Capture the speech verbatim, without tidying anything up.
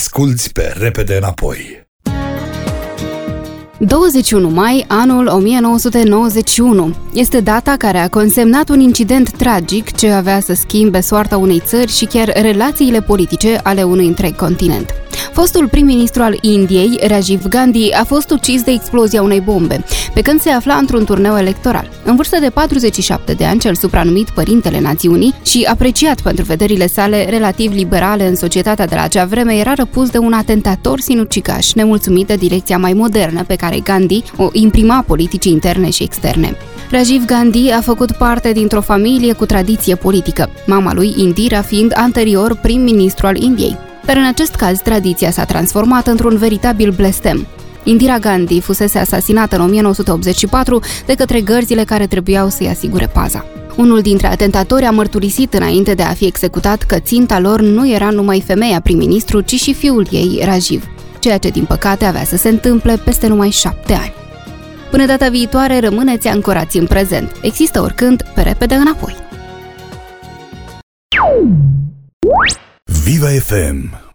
Asculți pe Repede Înapoi. douăzeci și unu mai, anul o mie nouă sute nouăzeci și unu. Este data care a consemnat un incident tragic ce avea să schimbe soarta unei țări și chiar relațiile politice ale unui întreg continent. Fostul prim-ministru al Indiei, Rajiv Gandhi, a fost ucis de explozia unei bombe, pe când se afla într-un turneu electoral. În vârstă de patruzeci și șapte de ani, cel supranumit Părintele Națiunii și apreciat pentru vederile sale relativ liberale în societatea de la acea vreme, era răpus de un atentator sinucigaș, nemulțumit de direcția mai modernă pe care Gandhi o imprima politicii interne și externe. Rajiv Gandhi a făcut parte dintr-o familie cu tradiție politică, mama lui Indira fiind anterior prim-ministru al Indiei. Dar în acest caz, tradiția s-a transformat într-un veritabil blestem. Indira Gandhi fusese asasinată în o mie nouă sute optzeci și patru de către gărzile care trebuiau să-i asigure paza. Unul dintre atentatori a mărturisit înainte de a fi executat că ținta lor nu era numai femeia prim-ministru, ci și fiul ei, Rajiv, ceea ce din păcate avea să se întâmple peste numai șapte ani. Până data viitoare, rămâneți ancorați în prezent. Există oricând pe Repede Înapoi. Viva F M